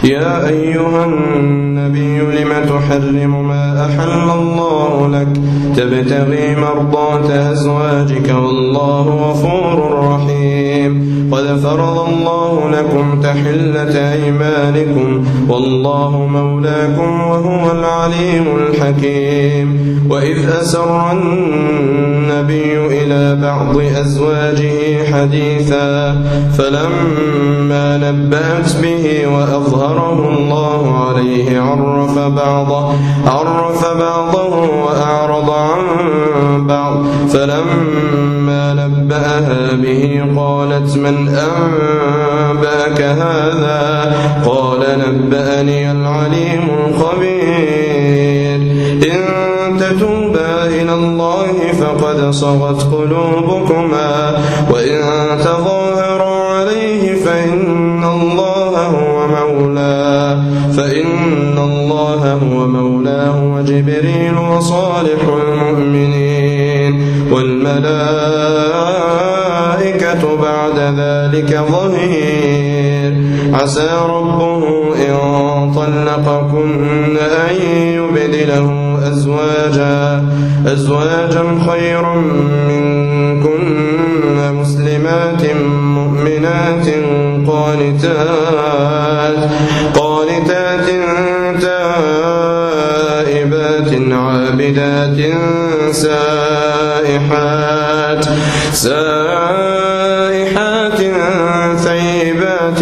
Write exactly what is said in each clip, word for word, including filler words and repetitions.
يا أيها النبي لم تحرم ما أحل الله لك تبتغي مرضات أزواجك والله غفور رحيم قد فرض الله لكم تحلة أيمانكم والله مولاكم وهو العليم الحكيم وإذ أسر النبي إلى بعض أزواجه حديثا فلما نبأت به وأظهره الله عليه عرف بعضه, عرف بعضه وأعرض عن بعض فلما نبأها به قالت من أنبأك هذا قال نبأني العليم الخبير إن تتوبا إلى الله فقد صغت قلوبكما وإن تظاهرا عليه فإن الله هو مولاه فإن الله هو مولاه وجبريل وصالح المؤمنين والملائكة بعد ذلك ظهير عسى ربه إن طلقكن أن يبدله أزواجا, أزواجا خيرا منكن مسلمات مؤمنات قانتات, قانتات تائبات عابدات سائحات, سائحات ثيبات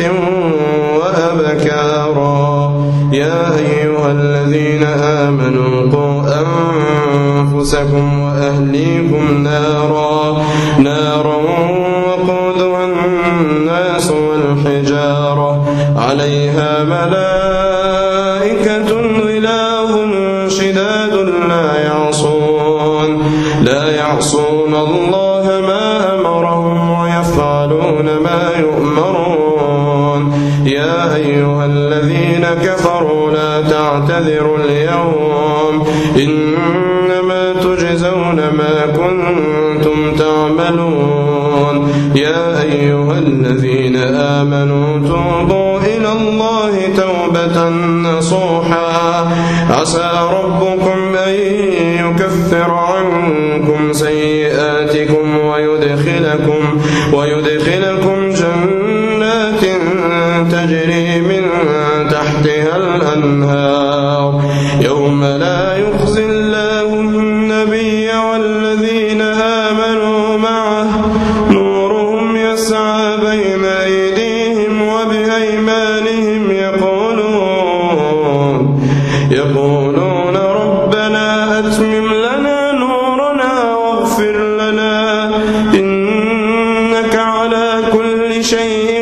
وأبكارا يا أيها الذين آمنوا قوا أنفسكم وأهليكم نارا, نارا وقودها الناس والحجارة عليها ملائكة غلاظ شداد لا يعصون, لا يعصون الله ما أمرهم ويفعلون ما يؤمرون يا أيها الذين كفروا لا تعتذروا اليوم إنما تجزون ما كنتم تعملون يا أيها الذين آمنوا توبوا إلى الله توبة نصوحا عسى ربكم أن يكفر عنكم سيئاتكم ويدخلكم, ويدخلكم جنات تجري من تحتها الأنهار يوم لا يخزي الله النبي والذين آمنوا معه نورهم يسعى بين أيديهم وبأيمانهم يقولون, يقولون ربنا أتمم لنا نورنا واغفر لنا إنك على كل شيء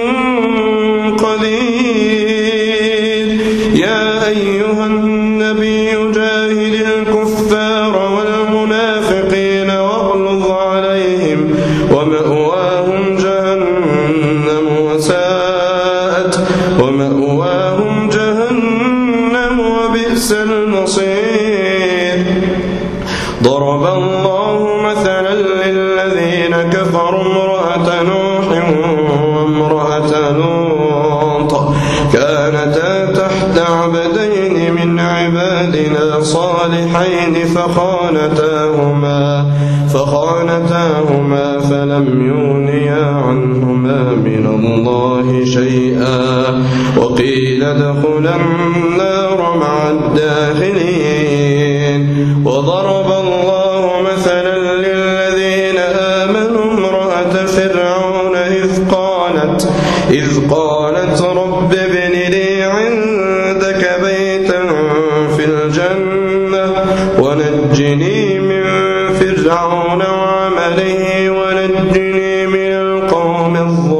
قدير يا أيها النبي جاهد الكفار والمنافقين واغلظ عليهم ومأواهم جهنم وساءت, ومأواهم جهنم وبئس المصير ضرب الله مثلا للذين كفروا امرأة نوح وامرأة لوط كانتا تحت عبدين من عبادنا صالحين فخانتاهما, فخانتاهما فلم يغنيا عنهما من الله شيئا وقيل ادخلا النار مع الداخلين وضرب الله مثلا للذين آمنوا امرأة فرعون إذ قالت, إذ قالت رب ابن لي عندك بيتا في الجنة ونجني من فرعون وعمله ونجني من القوم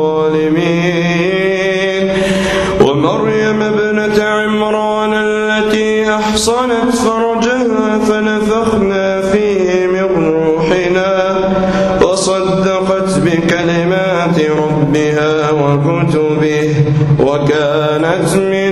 الظالمين ومريم ابنة عمران التي أحصنت فرجها فنفخنا فيه من روحنا وصدقت بكلمات ربها وكتبه وكانت من